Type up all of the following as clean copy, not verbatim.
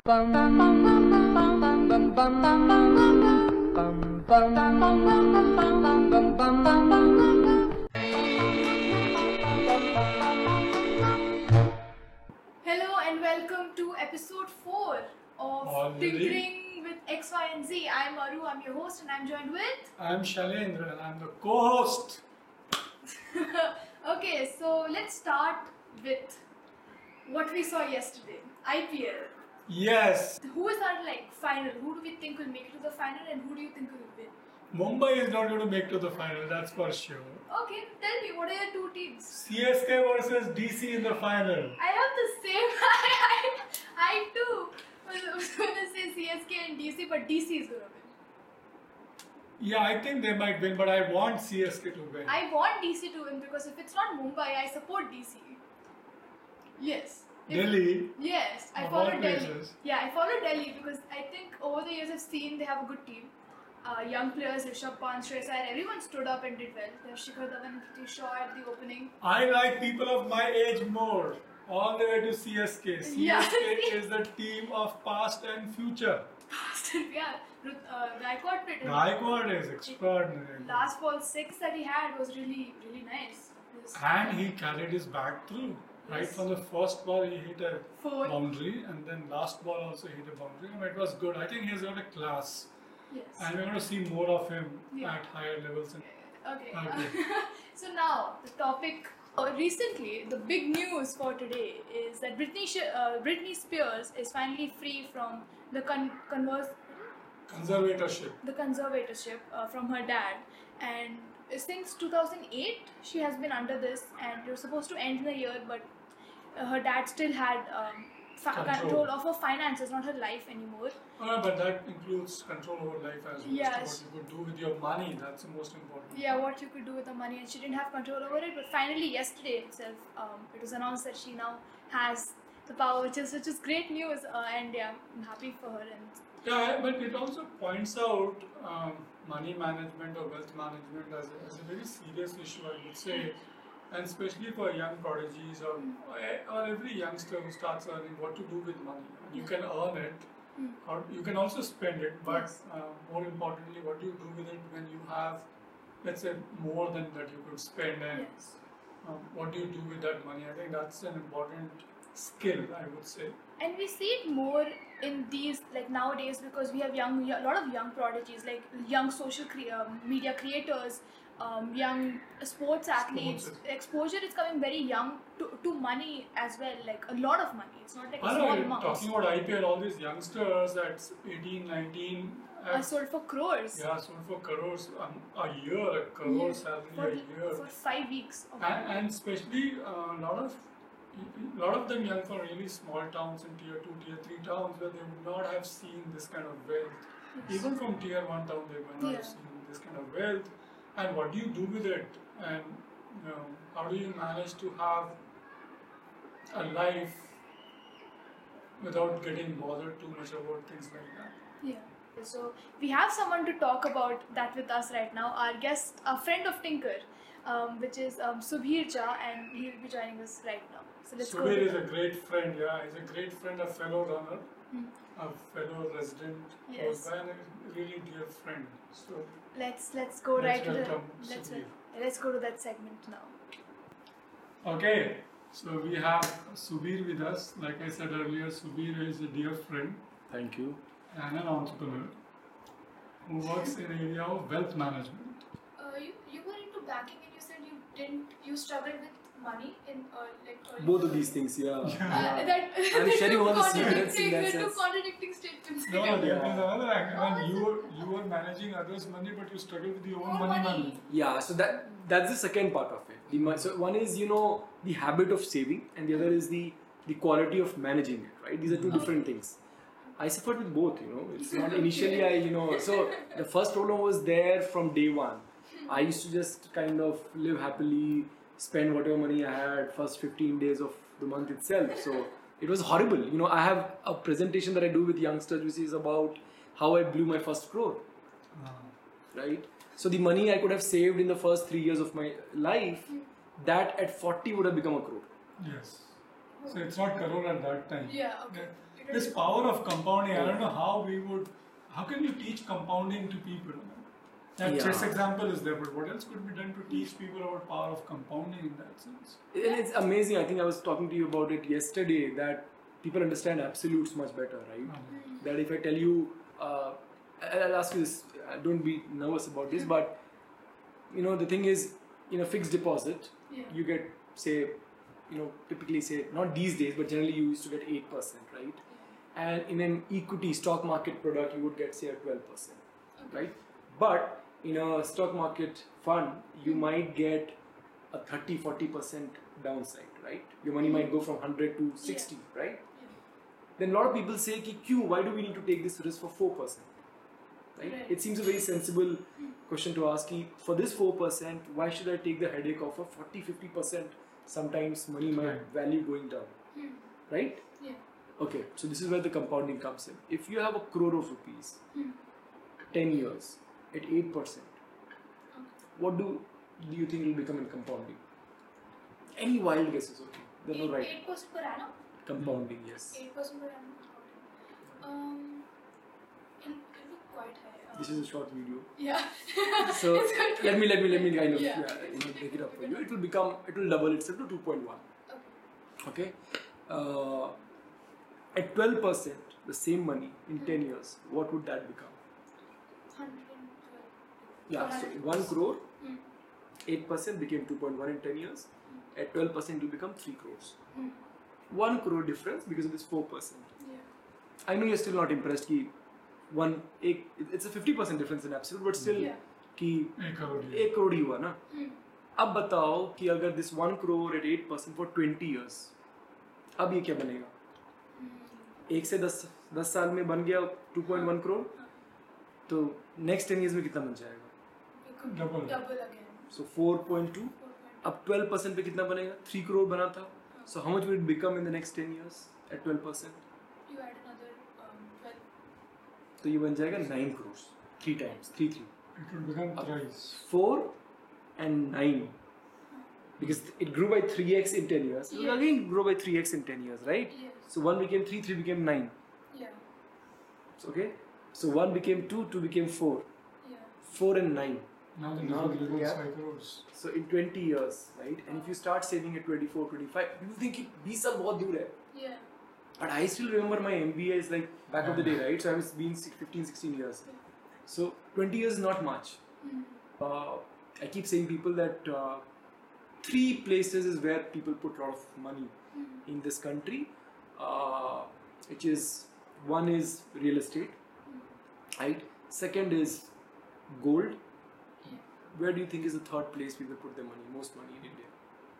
and welcome to episode 4 of Tinkering with X, Y, and Z. I'm Aru, I'm your host, and I'm joined with... I'm Shailendra, and I'm the co-host. Okay, so let's start with what we saw yesterday. IPL. Yes. Who is our final? Who do we think will make it to the final, and who do you think will win? Mumbai is not going to make to the final, that's for sure. Okay, tell me, what are your two teams? CSK versus DC in the final. I have the same. I too was going to say CSK and DC, but DC is going to win. Yeah, I think they might win, but I want CSK to win. I want DC to win because if it's not Mumbai, I support DC. Yes. Delhi? Yes, I follow Delhi. Yeah, I follow Delhi because I think over the years I've seen they have a good team. Young players, Rishabh Pant, Shreyas Iyer, everyone stood up and did well. They have Shikhar Dhawan and Prithvi Shaw at the opening. I like people of my age more. All the way to CSK. CSK is the team of past and future. Past and yeah. Gaikwad played. Gaikwad is extraordinary. Last ball 6 that he had was really, really nice. And he carried his back through. Right from the first ball he hit a boundary, and then last ball also hit a boundary. It was good. I think he's got a class. Yes. And we're going to see more of him at higher levels. Okay. So now, the topic. Recently, the big news for today is that Britney Spears is finally free from the conservatorship from her dad. And since 2008, she has been under this, and it was supposed to end in a year, but her dad still had control of her finances, not her life anymore. But that includes control over life as well. Yes. What you could do with your money, that's the most important. Yeah, what you could do with the money, and she didn't have control over it. But finally, yesterday itself, it was announced that she now has the power, which is great news. And yeah, I'm happy for her. And yeah, but it also points out money management or wealth management as a very serious issue, I would say. And especially for young prodigies or every youngster who starts earning, what to do with money. You can earn it, or you can also spend it, but more importantly, what do you do with it when you have, let's say, more than that you could spend, and what do you do with that money? I think that's an important skill, I would say. And we see it more in these, nowadays, because we have a lot of young prodigies, like young social media creators, young sports athletes. Exposure is coming very young to money as well, like a lot of money. It's not like a small amount. Talking about IPL, all these youngsters at 18, 19 are sold for crores. Yeah, sold for crores a year, a crore salary a year. For 5 weeks. And especially a lot of them young from really small towns in tier 2, tier 3 towns where they would not have seen this kind of wealth. Yes. Even from tier 1 town, they might not have seen this kind of wealth. And what do you do with it? And how do you manage to have a life without getting bothered too much about things like that? Yeah. So we have someone to talk about that with us right now. Our guest, a friend of Tinker, which is Subir Jha, and he'll be joining us right now. So let's Subir is a great friend. Yeah, he's a great friend, a fellow runner, a fellow resident, and a really dear friend. So let's go right to let's go to that segment now. Okay, so we have Subir with us. Like I said earlier, Subir is a dear friend. Thank you. And an entrepreneur who works in the area of wealth management. You were into banking, and you said you struggled with money in both of these things, yeah. I'm sharing all the secrets in that sense. Two contradicting statements. No, there's another angle. You were managing others' money, but you struggled with your own money. Yeah, so that's the second part of it. So one is the habit of saving, and the other is the quality of managing it. Right? These are two different things. I suffered with both. It's not initially So the first problem was there from day one. I used to just kind of live happily, spend whatever money I had first 15 days of the month itself. So it was horrible. I have a presentation that I do with youngsters which is about how I blew my first crore. Right? So the money I could have saved in the first 3 years of my life, that at 40 would have become a crore. Yes. So it's not crore at that time. Yeah, okay. This power of compounding, I don't know how can you teach compounding to people? That Yeah. chess example is there, but what else could be done to teach people about power of compounding in that sense? And it's amazing. I think I was talking to you about it yesterday that people understand absolutes much better, right? That if I tell you, I'll ask you this, don't be nervous about this, but the thing is, in a fixed deposit, you get, say, typically say, not these days, but generally you used to get 8%, right? And in an equity stock market product, you would get, say, a 12%, right? But in a stock market fund, you might get a 30-40% downside, right? Your money might go from 100 to 60, right? Then a lot of people say, why do we need to take this risk for 4%? Right? It seems a very sensible question to ask. For this 4%, why should I take the headache of a 40-50% sometimes money value going down? Right? Yeah. Okay, so this is where the compounding comes in. If you have 1 crore of rupees, 10 years at 8%, what do you think will become in compounding? Any wild guesses, okay? There's no right. 8% per annum? Compounding, yes. 8% per annum. It'll be quite high. This is a short video. Yeah. So It's good. let me kind of Yeah. break it up for you. It will double itself to 2.1. Okay. At 12%, the same money in 10 years, what would that become? 112. Yeah, so 1 crore, 8% became 2.1 in 10 years. At 12%, it will become 3 crores. 1 crore difference because of this 4%. Yeah. I know you're still not impressed. It's a 50% difference in absolute, but still, कि 1 crore ही हुआ ना. अब बताओ कि अगर this 1 crore at 8% for 20 years, अब ये क्या बनेगा? 1 से 10 साल में बन गया 2.1 crore, तो next 10 years में कितना बन जाएगा? Double again. So 4.2. अब 12% पे कितना बनेगा? 3 crore बना था. So how much will it become in the next 10 years at 12%? You add another 12. तो ये बन जाएगा 9 crores. 3 times. 3. It will become thrice. 4 and 9. Because it grew by 3x in 10 years. It will again grow by 3x in 10 years, right? Yes. So 1 became 3, 3 became 9. Yeah. So, okay? So 1 became 2, 2 became 4. Yeah. 4 and 9. Now the Now number the becomes gap. 5 crores. So in 20 years, right? And if you start saving at 24, 25, people think कि 20 साल बहुत दूर है. Yeah. But I still remember my MBA is like back of the day, right? So I was been 15, 16 years. So 20 years is not much. I keep saying people that 3 places is where people put a lot of money in this country. Which is, one is real estate, right? Second is gold. Where do you think is the third place people put their money, most money in India?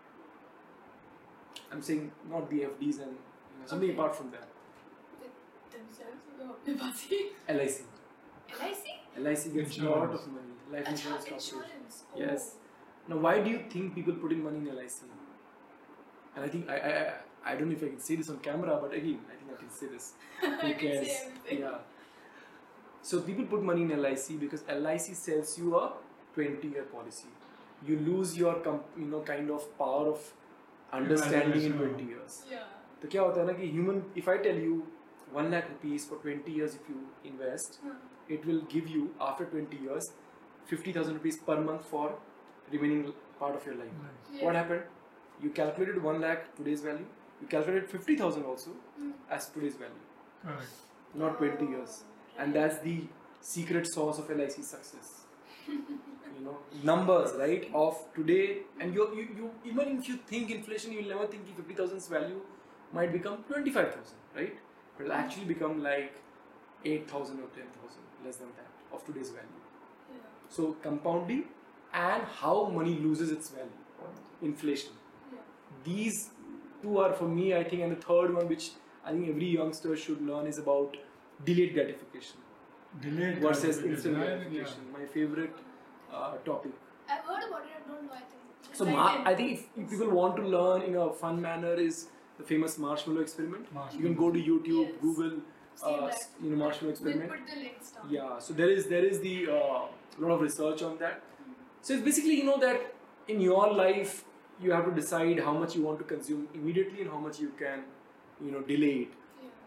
I'm saying not the FDs and something apart from that. Themselves. LIC. LIC? LIC gets a lot of money. Life insurance corporation. Insurance. Yes. Now, why do you think people put in money in LIC? And I think I don't know if I can say this on camera, but again, I think I can say this. I can say everything. Yeah. So people put money in LIC because LIC sells you a 20-year policy. You lose your kind of power of understanding in 20 years. Yeah. तो क्या होता है ना कि human, if I tell you 1 lakh rupees for 20 years if you invest, it will give you after 20 years 50,000 rupees per month for remaining part of your life. Yeah. What happened? You calculated 1 lakh today's value. You calculated 50,000 also as today's value, Correct. not 20 years. And that's the secret sauce of LIC success. Numbers, right, of today, and you even if you think inflation, you'll never think 50,000's value might become 25,000, right? But it'll actually become like 8,000 or 10,000, less than that of today's value. Yeah. So compounding and how money loses its value, inflation. Yeah. These two are for me, I think, and the third one, which I think every youngster should learn, is about delayed gratification Delayed versus gratification. instant Yeah. gratification. My favorite topic. I've heard about it, I don't know, I think. So I think if people want to learn in a fun manner, is the famous marshmallow experiment. You can go to YouTube, Yes. Google, See that. marshmallow We'll experiment. put the links down. Yeah, so there is the lot of research on that. So it's basically that in your life you have to decide how much you want to consume immediately and how much you can delay it. Yeah.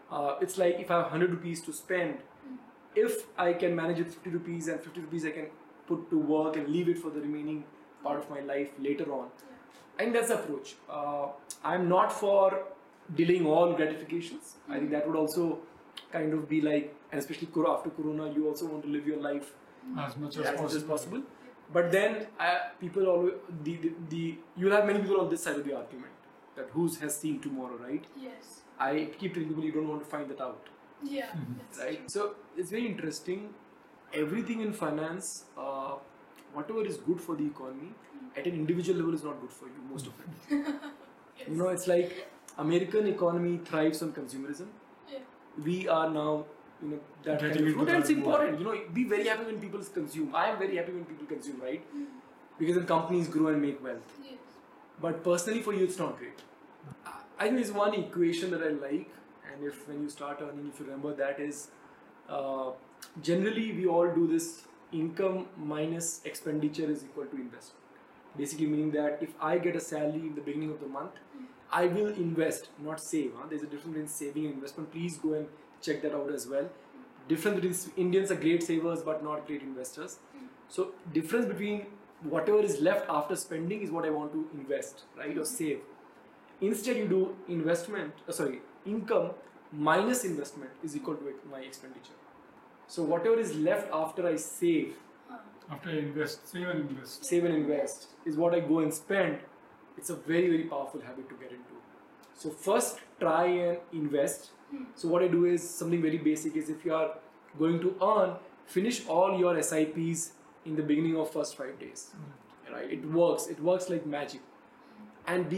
It's like if I have 100 rupees to spend, if I can manage with 50 rupees and 50 rupees I can put to work and leave it for the remaining part of my life later on. I think that's the approach. I'm not for delaying all gratifications. I think that would also kind of be like, and especially after Corona, you also want to live your life as much as possible. But then people always, you'll have many people on this side of the argument that who has seen tomorrow, right? Yes. I keep telling people you don't want to find that out. Yeah. Right? So it's very interesting. Everything in finance, whatever is good for the economy, at an individual level is not good for you, most of it. Yes. You know, it's like American economy thrives on consumerism. Yeah. We are now, you know, that Getting kind of into route, and it's that more. important. You know, be very happy when people consume. I am very happy when people consume, right? Because then companies grow and make wealth. Yes. But personally for you, it's not great. I think there's one equation that I like, and if when you start earning, if you remember that is, generally we all do this income minus expenditure is equal to investment. Basically meaning that if I get a salary in the beginning of the month, I will invest, not save. There's a difference between saving and investment. Please go and check that out as well. Difference between Indians are great savers but not great investors. So difference between whatever is left after spending is what I want to invest, right, or save. Instead you do income minus investment is equal to my expenditure. So whatever is left after I save After I invest, save and invest is what I go and spend. It's a very, very powerful habit to get into. So first try and invest. So what I do is something very basic is if you are going to earn, finish all your SIPs in the beginning of first 5 days. Right? It works like magic. And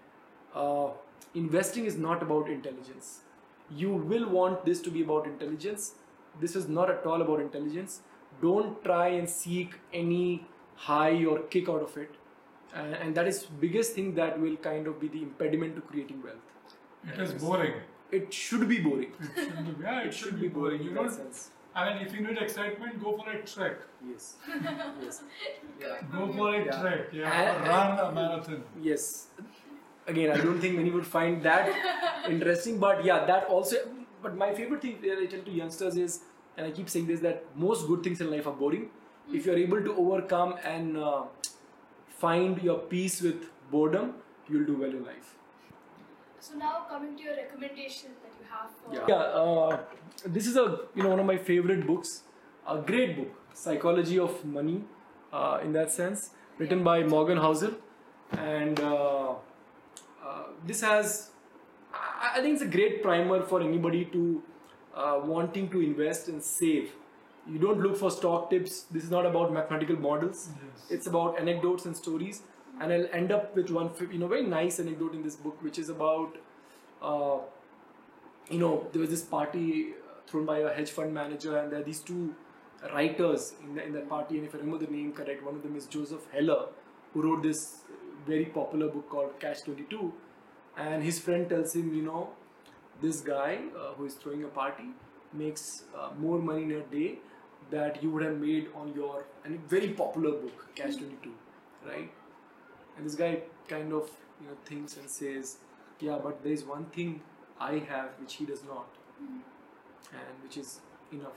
investing is not about intelligence. You will want this to be about intelligence. This is not at all about intelligence. Don't try and seek any high or kick out of it. And that is biggest thing that will kind of be the impediment to creating wealth. it is boring. It should be boring. It should be boring. You in don't. that sense. I mean, if you need excitement, go for a trek. Yes. Yes. Yeah. Go for a Yeah. trek. Yeah. And- Or run a marathon. Yes. Again, I don't think many would find that interesting, but yeah, that also. But my favorite thing that I tell to youngsters is, and I keep saying this, that most good things in life are boring. If you're able to overcome and find your peace with boredom, you'll do well in life. So now coming to your recommendation that you have for This is one of my favorite books, a great book, Psychology of Money, in that sense, written by Morgan Housel, and this has, I think it's a great primer for anybody to wanting to invest and save. You don't look for stock tips. This is not about mathematical models. Yes. It's about anecdotes and stories. And I'll end up with one, very nice anecdote in this book, which is about, there was this party thrown by a hedge fund manager, and there are these two writers in that party. And if I remember the name correct, one of them is Joseph Heller, who wrote this very popular book called Catch-22. And his friend tells him, this guy who is throwing a party makes more money in a day that you would have made on your very popular book, Catch-22, right? And this guy kind of thinks and says, yeah, but there is one thing I have which he does not, and which is enough.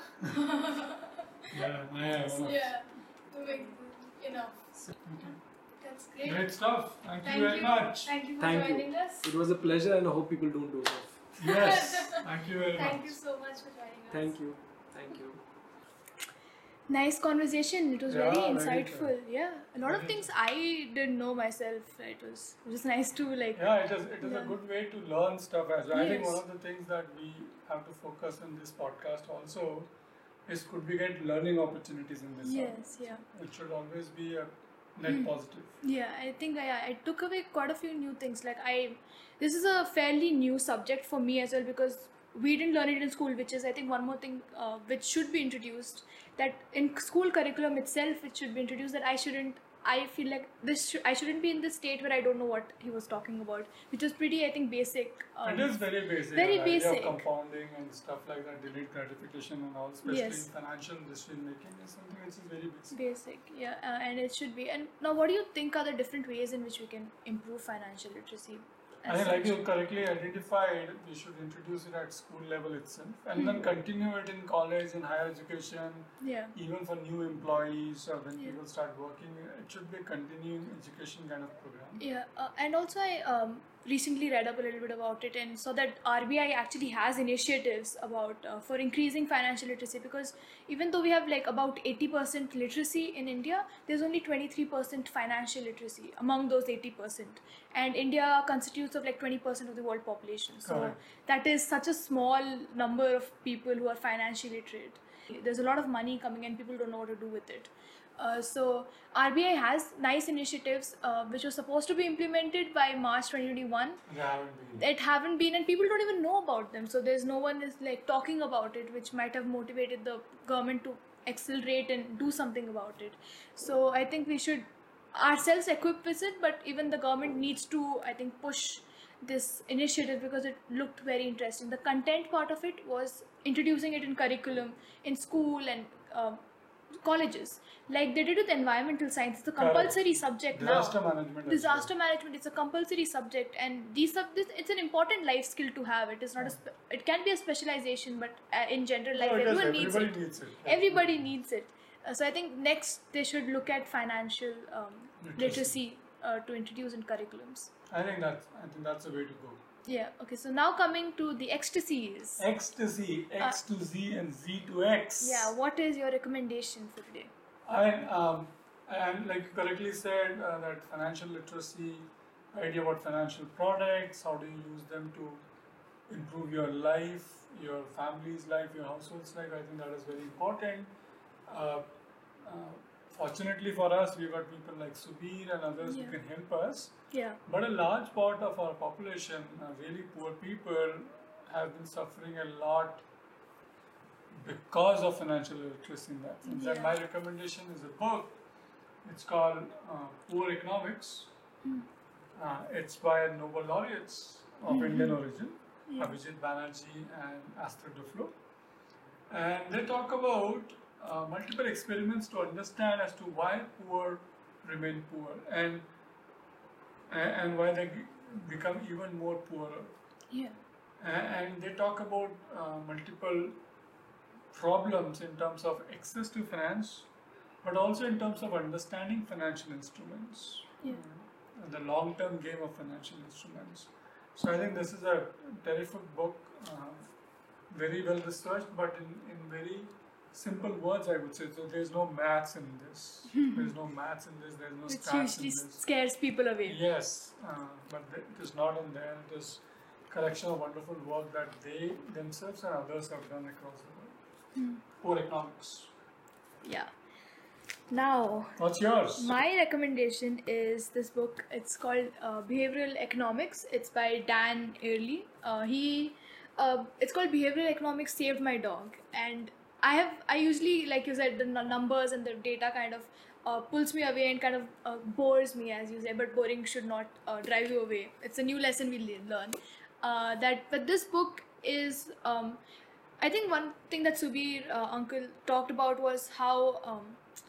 Yeah, I have. Yeah, doing enough. Okay. That's great. Great stuff. Thank you very much. Thank you for Thank you. joining us. It was a pleasure, and I hope people don't doze off. Yes. Thank you very much. Thank you so much for joining us. Thank you. Thank you. Nice conversation. It was Yeah, very very insightful. good. Yeah, a lot of Very things I didn't know myself. It was just nice to Yeah, it is Yeah. a good way to learn stuff as well. I think Yes. one of the things that we have to focus in this podcast also is could we get learning opportunities in this? Yes, yeah. It should always be a net positive. Yeah, I think I took away quite a few new things. This is a fairly new subject for me as well, because we didn't learn it in school, which is I think one more thing which should be introduced. That in school curriculum itself, it should be introduced. That I feel like I shouldn't be in this state where I don't know what he was talking about, which was pretty, I think, basic. It is very basic. very the idea of basic. compounding and stuff like that, delayed gratification and all, especially Yes. in financial decision making, is something which is very basic. Basic, yeah, and it should be. And now, what do you think are the different ways in which we can improve financial literacy? I think, like you correctly identified, we should introduce it at school level itself, and then continue it in college, in higher education, even for new employees or when people start working. It should be a continuing education kind of program. Yeah, and also I recently read up a little bit about it and saw that RBI actually has initiatives about for increasing financial literacy, because even though we have like about 80% literacy in India, there's only 23% financial literacy among those 80%, and India constitutes of like 20% of the world population. So that is such a small number of people who are financially literate. There's a lot of money coming and people don't know what to do with it. So RBI has nice initiatives which were supposed to be implemented by March 2021. It haven't been, and people don't even know about them. So there's no one is like talking about it, which might have motivated the government to accelerate and do something about it. So I think we should ourselves equip with it, but even the government needs to, I think, push this initiative because it looked very interesting. The content part of it was introducing it in curriculum in school and colleges, like they did with environmental science. It's a compulsory subject disaster now. Management. Disaster management. It's a compulsory subject, and it's an important life skill to have. It is not it can be a specialization, but in general life, everyone needs it. Everybody needs it. So I think next they should look at financial literacy to introduce in curriculums. I think that's the way to go. Yeah. Okay. So now coming to the ecstasies. Ecstasy, X to Z and Z to X. Yeah. What is your recommendation for today? And like you correctly said, that financial literacy, idea about financial products, how do you use them to improve your life, your family's life, your household's life. I think that is very important. Fortunately for us, we've got people like Subir and others who can help us. Yeah. But a large part of our population, really poor people, have been suffering a lot because of financial literacy in that sense. And my recommendation is a book. It's called Poor Economics. It's by Nobel laureates of Indian origin, Abhijit Banerjee and Astrid Duflo. And they talk about multiple experiments to understand as to why poor remain poor and why they become even more poorer. Yeah. And they talk about multiple problems in terms of access to finance, but also in terms of understanding financial instruments, the long-term game of financial instruments. So I think this is a terrific book, very well researched, but in very simple words, I would say. So there's no maths in this. There's no maths in this. There's no stats in this. Which usually scares people away. Yes, but it is not in there. It is collection of wonderful work that they themselves and others have done across the world. Poor Economics. Yeah. Now, what's yours? My recommendation is this book. It's called Behavioral Economics. It's by Dan Ariely. It's called Behavioral Economics Saved My Dog. And I usually, like you said, the numbers and the data kind of pulls me away and kind of bores me, as you say, but boring should not drive you away. It's a new lesson we learn. But this book is, I think one thing that Subir uncle talked about was how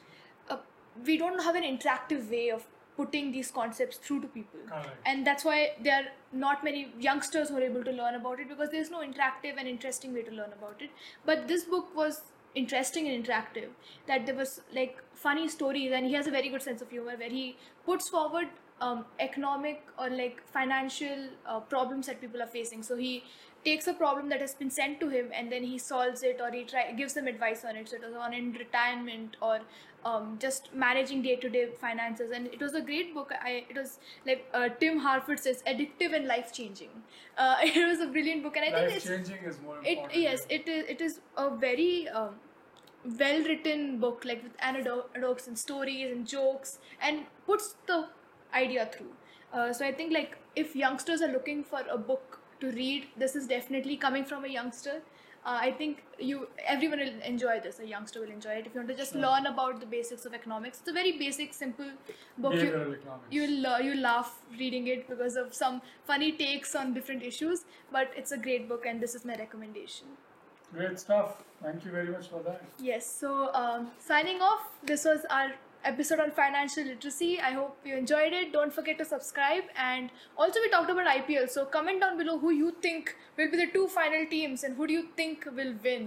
we don't have an interactive way of putting these concepts through to people. And that's why there are not many youngsters who are able to learn about it, because there's no interactive and interesting way to learn about it. But this book was interesting and interactive, that there was like funny stories, and he has a very good sense of humor where he puts forward economic or like financial problems that people are facing. So he takes a problem that has been sent to him and then he solves it, or he gives them advice on it. So it was on in retirement or just managing day-to-day finances, and it was a great book. It was like Tim Harford says, addictive and life-changing. It was a brilliant book, and I think life-changing is more important. Yes, it is a very well-written book, like with anecdotes and stories and jokes, and puts the idea through. So I think like if youngsters are looking for a book to read, this is definitely coming from a youngster. I think everyone will enjoy this. A youngster will enjoy it. If you want to just learn about the basics of economics, it's a very basic, simple book. You'll laugh reading it because of some funny takes on different issues. But it's a great book, and this is my recommendation. Great stuff. Thank you very much for that. Yes. So signing off. This was our episode on financial literacy. I hope you enjoyed it. Don't forget to subscribe. And also we talked about IPL. So comment down below who you think will be the 2 final teams and who do you think will win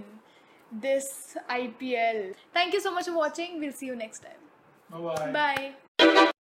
this IPL. Thank you so much for watching. We'll see you next time. Bye-bye. Bye.